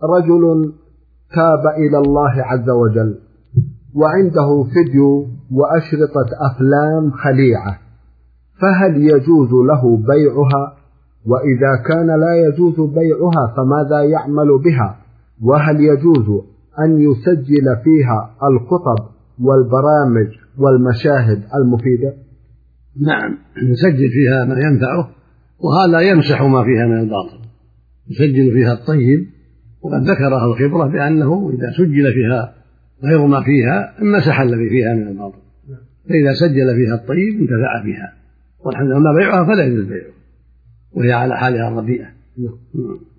رجل تاب إلى الله عز وجل وعنده فيديو وأشرطة أفلام خليعة، فهل يجوز له بيعها؟ وإذا كان لا يجوز بيعها فماذا يعمل بها؟ وهل يجوز أن يسجل فيها الخطب والبرامج والمشاهد المفيدة؟ نعم، يسجل فيها ما ينفعه، وهذا يمسح ما فيها من الباطل، يسجل فيها الطيب. وقد ذكر أهل الخبرة بأنه إذا سجل فيها غير ما فيها مسح الذي فيها من الباطل، فإذا سجل فيها الطيب انتفع بها. والحمد لله، ما بيعها فلا يجوز بيعها وهي على حالها الرديئة.